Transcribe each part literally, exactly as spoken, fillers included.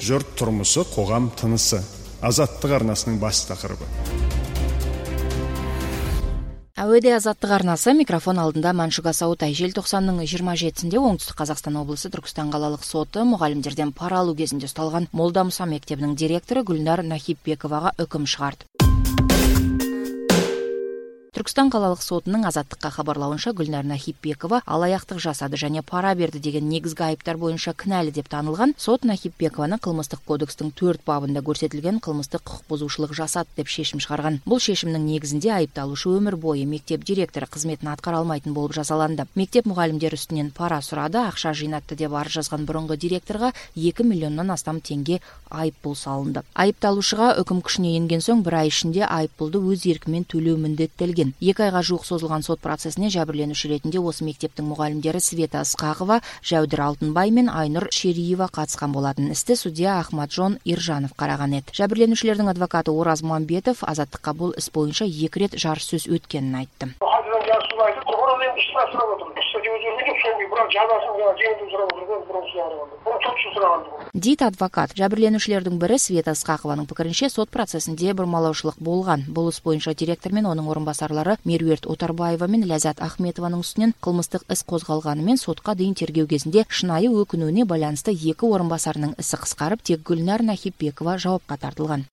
Жұрт тұрмысы, қоғам тынысы. Азаттық арнасының бас тақырыбы. Әуеде Азаттық арнасы, микрофон алдында Маншуга Саутай. Желтоқсанның жиырма жетісінде Оңтүстік Қазақстан облысы Түркістан қалалық соты мұғалімдерден пара алу кезінде ұсталған Молда Мұса мектебінің директоры Гүлнар Нахипбековаға үкім шығарды. Түркістан қалалық сотының Азаттыққа хабарлауынша Гүлнар Нахипбекова алаяқтық жасады және пара берді деген негізгі айыптар бойынша кінәлі деп танылған. Сот Нахипбекованы қылмыстық кодекстің төрт бабында көрсетілген қылмыстық құқық бұзушылық жасады деп шешім шығарған. Бұл шешімнің негізінде айыпталушы өмір бойы мектеп директоры қызметін атқара алмайтын болып жазаланды. Мектеп мұғалімдер үстінен пара сұрады, ақша жинатты деп арыз жазған бұрынғы директорға екі миллионнан астам теңге айыппұл салынды. Айыпталушыға үкім күшіне енген соң бір ай ішінде айыппұлды өз еркімен төлеу міндеттелген. Екі айға жуық созылған сот процесіне жәбірленуші ретінде осы мектептің мұғалімдері Света Ысқақова, Жәудір Алтынбай мен Айнұр Шериева қатысқан болатын. Істі судья Ахмаджон Иржанов қараған еді. Жәбірленушілердің адвокаты Ораз Мамбетов Азаттыққа бұл іс бойынша екі рет жарыс сөз өткенін айтты. Дейді адвокат. Жәбірленушілердің бірі Света Ысқақованың пікірінше сот процесінде бұрмалаушылық болған. Бұл іс бойынша директор мен оның орынбасарлары Меруерт Отарбаева мен Ләззат Ахметованың үстінен қылмыстық іс қозғалғанымен сотқа дейін тергеу кезінде шынайы өкінуіне байланысты екі орынбасарының ісі қысқарып, тек Гүлнар Нахипбекова жауапқа тартылған.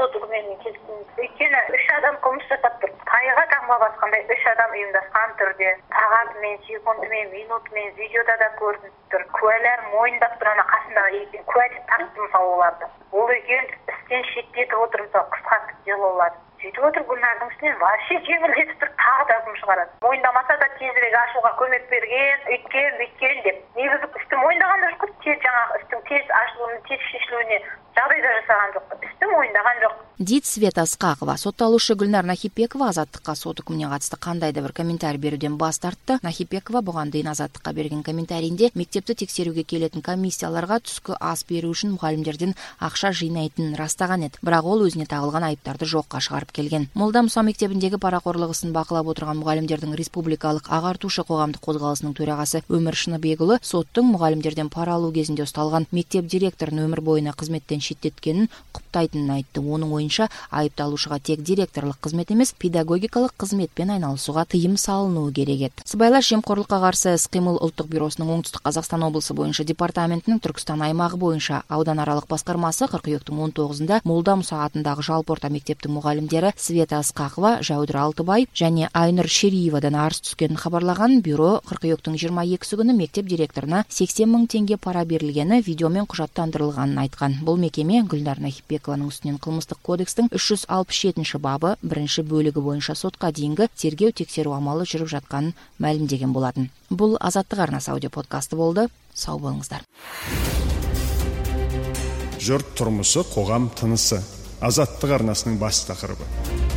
Үш адам қылмыс жасап тұр. Тайға таңба басқандай үш адам ұйымдасқан түрде сағатымен, секундымен, минутымен видеода да көрініп тұр. Куәлер мойындап тұр, ана қасындағы екен. Куәлер тартты мысалы оларды. Ол екен істен шеттетіп отыр, мысалы қысқартып делаулады. Сөйтіп отыр, Гүлнардың үстінен вообще жеңілдетіп тұр, тағы да үкім шығарады. Мойындамаса да тезірек ашуға көмек берген, өйткен, бүйткен деп. Негізі істі мойындаған жоқ, тез жаңағы істің тез ашылуына, тез шешілуіне жағдай да жасаған жоқ. Істі мойындаған жоқ. Дейді Света Ысқақова. Сотталушы Гүлнар Нахипбекова Азаттыққа сот үкіміне қатысты қандай да бір комментарий беруден бас тартты. Нахипбекова бұған дейін Азаттыққа берген комментарийінде мектепті тексеруге келетін комиссияларға түскі ас беру үшін мұғалімдерден ақша жинайтынын растаған еді. Бірақ ол өзіне тағылған айыптарды жоққа шығарып келген. Молда Мұса мектебіндегі парақорлық ісін бақылап отырған мұғалімдердің республикалық ағартушы қоғамдық қозғалысының төрағасы Өмір Шыныбекұлы соттың мұғалімдерден пара алу кезінде ұсталған мектеп директорын өмір бойына қызметтен шеттеткенін құптайтынын айтты. Оның ойынша айыпталушыға тек директорлық қызмет емес, педагогикалық қызметпен айналысуға тыйым салынуы керек еді. Сыбайлас жемқорлыққа қарсы іс-қимыл ұлттық бюросының Оңтүстік Қазақстан облысы бойынша департаментінің Түркістан аймағы бойынша ауданаралық басқармасы қыркүйектің он тоғызында Молда Мұса атындағы жалпы орта мектептің мұғалімдері Света Ысқақова, Жәудір Алтынбай және Айнұр Шериевадан арыз түскенін хабарлаған. Бюро қыркүйектің жиырма екісі күні мектеп директорына сексен мың теңге пара берілгені видеомен құжаттандырылғанын айтқан. Бұл мекеме Гүлнар Нахипбекованың үстінен қылмыстық кодекстің үш жүз алпыс жетінші бабы бірінші бөлігі бойынша сотқа дейінгі тергеу тексеру амалы жүріп жатқанын мәлімдеген болатын. Бұл Азаттық арнасы аудио подкасты болды. Сау болыңыздар. Жұрт тұрмысы, қоғам тынысы. Азаттық арнасының бас тақырыбы.